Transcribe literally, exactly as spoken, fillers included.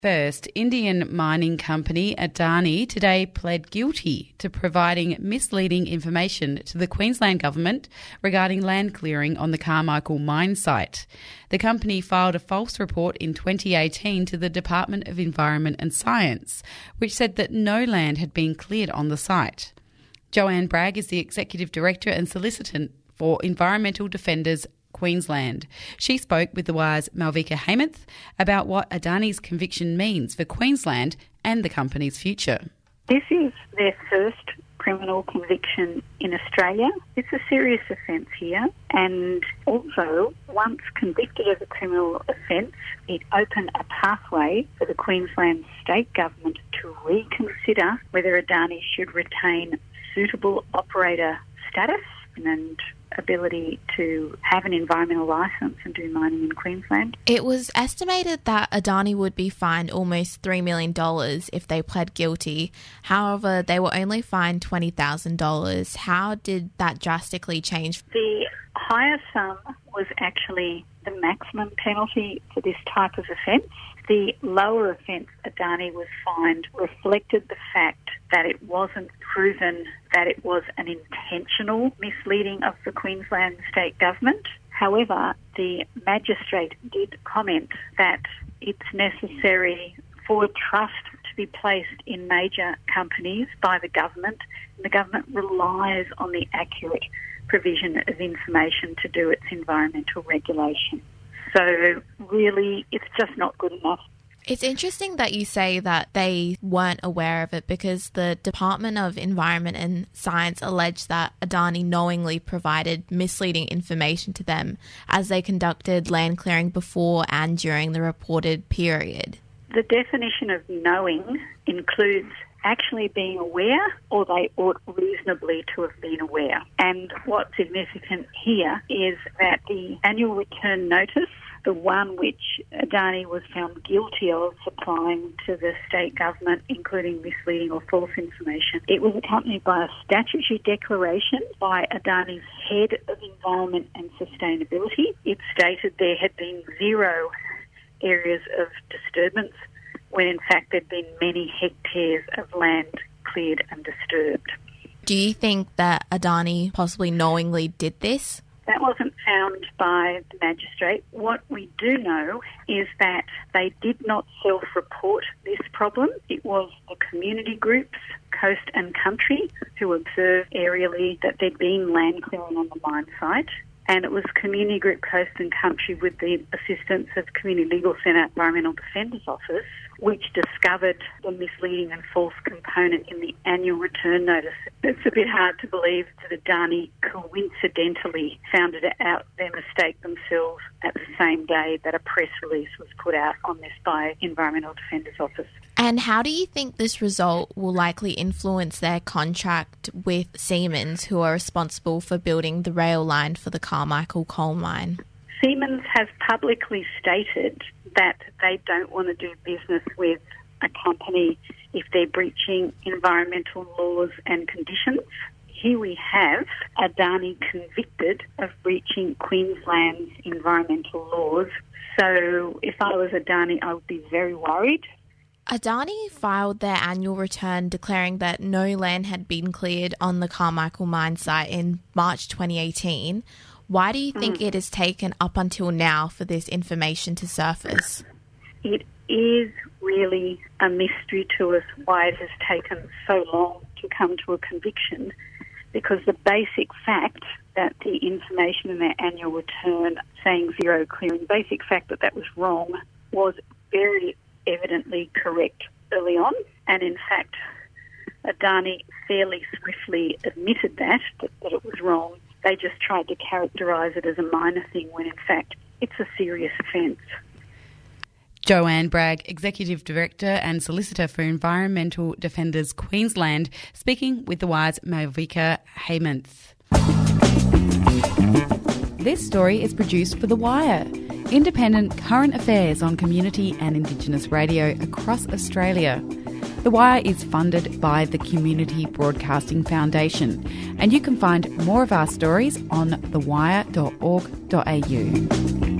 First, Indian mining company Adani today pled guilty to providing misleading information to the Queensland Government regarding land clearing on the Carmichael mine site. The company filed a false report in twenty eighteen to the Department of Environment and Science, which said that no land had been cleared on the site. Joanne Bragg is the Executive Director and Solicitor for Environmental Defenders Queensland. She spoke with The Wire's Malvika Heymanth about what Adani's conviction means for Queensland and the company's future. This is their first criminal conviction in Australia. It's a serious offence here, and also, once convicted of a criminal offence, it opened a pathway for the Queensland State Government to reconsider whether Adani should retain suitable operator status and ability to have an environmental licence and do mining in Queensland. It was estimated that Adani would be fined almost three million dollars if they pled guilty. However, they were only fined twenty thousand dollars. How did that drastically change? The higher sum was actually the maximum penalty for this type of offence. The lower offence Adani was fined reflected the fact that it wasn't proven that it was an intentional misleading of the Queensland State Government. However, the magistrate did comment that it's necessary for trust to be placed in major companies by the government, and the government relies on the accurate provision of information to do its environmental regulation. So really, it's just not good enough. It's interesting that you say that they weren't aware of it, because the Department of Environment and Science alleged that Adani knowingly provided misleading information to them as they conducted land clearing before and during the reported period. The definition of knowing includes actually being aware, or they ought reasonably to have been aware. And what's significant here is that the annual return notice, the one which Adani was found guilty of supplying to the state government, including misleading or false information, it was accompanied by a statutory declaration by Adani's head of environment and sustainability. It stated there had been zero areas of disturbance, when in fact there'd been many hectares of land cleared and disturbed. Do you think that Adani possibly knowingly did this? That wasn't found by the magistrate. What we do know is that they did not self-report this problem. It was the community groups, Coast and Country, who observed aerially that there'd been land clearing on the mine site. And it was Community Group Coast and Country, with the assistance of Community Legal Centre Environmental Defenders Office, which discovered the misleading and false component in the annual return notice. It's a bit hard to believe that Adani coincidentally found it out their mistake themselves at the same day that a press release was put out on this by Environmental Defenders Office. And how do you think this result will likely influence their contract with Siemens, who are responsible for building the rail line for the Carmichael coal mine? Siemens has publicly stated that they don't want to do business with a company if they're breaching environmental laws and conditions. Here we have Adani convicted of breaching Queensland's environmental laws. So if I was Adani, I would be very worried. Adani filed their annual return declaring that no land had been cleared on the Carmichael mine site in March twenty eighteen. Why do you think mm. it has taken up until now for this information to surface? It is really a mystery to us why it has taken so long to come to a conviction, because the basic fact that the information in their annual return saying zero clearing, basic fact that that was wrong, was very evidently correct early on. And in fact, Adani fairly swiftly admitted that, that, that it was wrong. They just tried to characterise it as a minor thing when in fact it's a serious offence. Joanne Bragg, Executive Director and Solicitor for Environmental Defenders Queensland, speaking with The Wire's Malvika Heymanth. This story is produced for The Wire, independent current affairs on community and Indigenous radio across Australia. The Wire is funded by the Community Broadcasting Foundation, and you can find more of our stories on the wire dot org dot a u.